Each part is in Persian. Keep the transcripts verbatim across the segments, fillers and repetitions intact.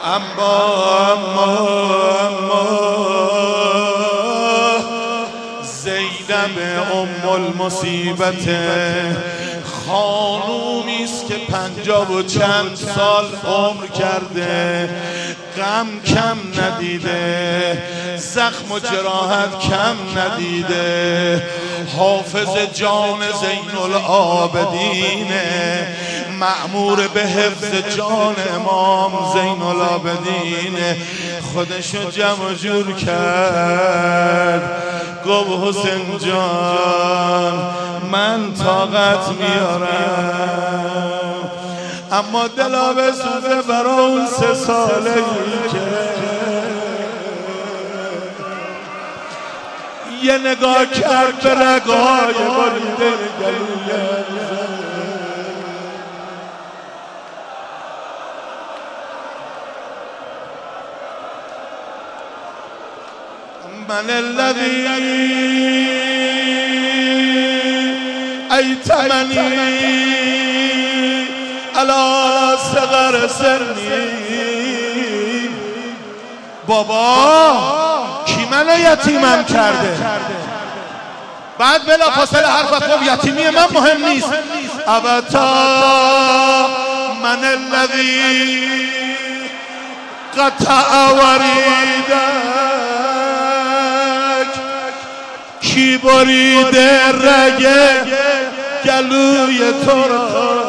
اما اما اما زینب ام المصیبت خانومی است که پنجاه و چند سال عمر کرده، غم کم ندیده، زخم و جراحت کم ندیده. حافظ جان زین العابدینه، مأمور به حفظ جان امام زین العابدین. خودشو جمع جور کرد، گفت حسین جان من طاقت میارم، اما دلا بسوزه برا اون سه ساله ای که یه نگاه کرد به رگای بریده گلوی من الذی ایتمنی علی صغر سنی. بابا کی منو یتیمم کرده؟ بعد بلا فاصله حرف گفت یتیمی من مهم نیست. ابتا من الذی قطع وریدک، کی بریده رگ گلوی تو را.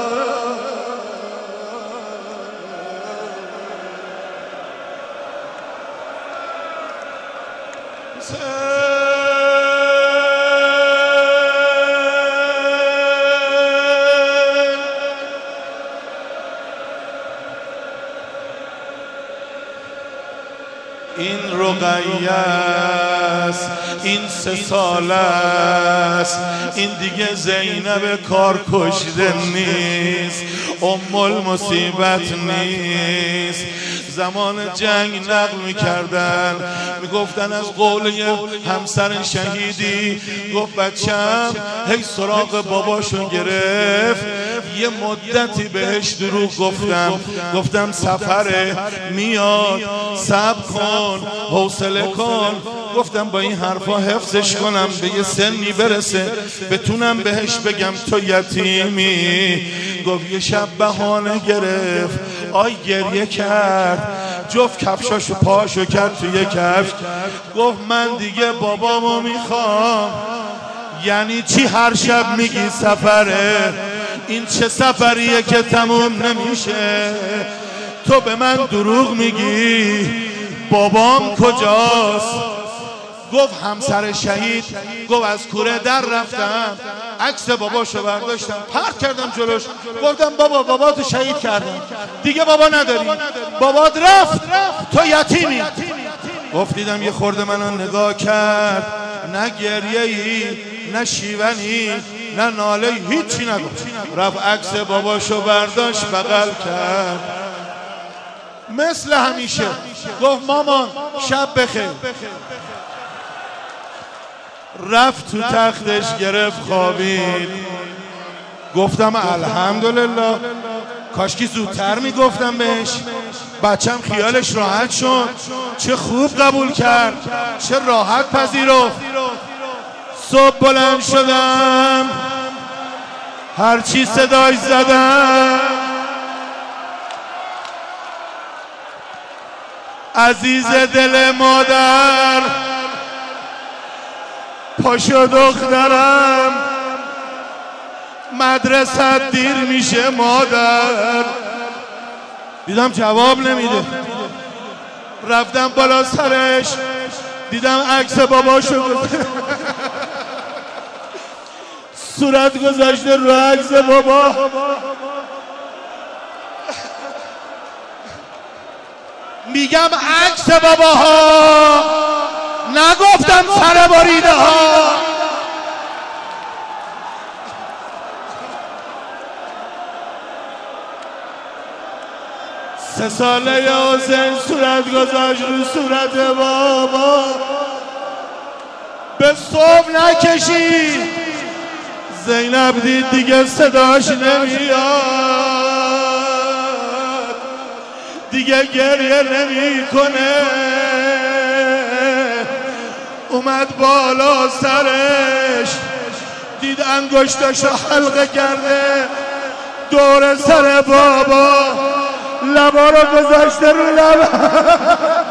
این رقیه است، این سه ساله است، این دیگه زینب کار کشته نیست، ام المصیبت نیست. زمان جنگ نقل میکردن، میگفتن از قول همسر شهیدی، گفت بچم هی سراغ باباشون گرفت. یه مدتی بهش دروغ گفتم، گفتم سفره میاد، صبر کن، حوصله کن. گفتم با این حرفا حفظش کنم، به یه سنی برسه بتونم بهش بگم تو یتیمی. گفت یه شب بهانه گرفت، آی گریه کرد، جفت کفشاشو پاشو کرد توی کفش. گفت من دیگه بابامو میخوام. یعنی چی هر شب میگی سفره؟ این چه سفریه که تموم نمیشه؟ تو به من دروغ میگی، بابام کجاست؟ گفت همسر شهید، گفت از کوره در رفتم، عکس باباشو برداشتم پرت کردم جلوش، گفتم بابا باباتو شهید کردم، دیگه بابا نداری، بابات رفت، تو یتیمی. گفت دیدم یه خورده منو نگاه کرد، نه گریه‌ای نه شیونی نه ناله، هیچی نگفت. رفت عکس باباشو برداشت بغل کرد مثل همیشه. گفت مامان شب بخیر. رفت تو تختش گرفت خوابید. گفتم الحمدلله، کاشکی زودتر میگفتم بهش، بچم خیالش راحت شد. چه خوب قبول کرد، چه راحت پذیرفت. صبح بلند شدم، هرچی صداش زدم، عزیز دل مادر، پاشو دخترم، مدرسه دیر میشه مادر. دیدم جواب نمیده. رفتم بالا سرش، دیدم عکس باباشو صورت گذاشته رو عکس بابا. میگم عکس باباها، نگفتم سر باریده ها. سه ساله یا حسین صورت گذاشت رو صورت بابا، به صبح نکشید. زینب دید دیگه صداش نمیاد، دیگه گریه نمی کنه. اومد بالا سرش دید انگشتاشو حلقه کرده دور سر بابا، لبا رو گذاشته رو لب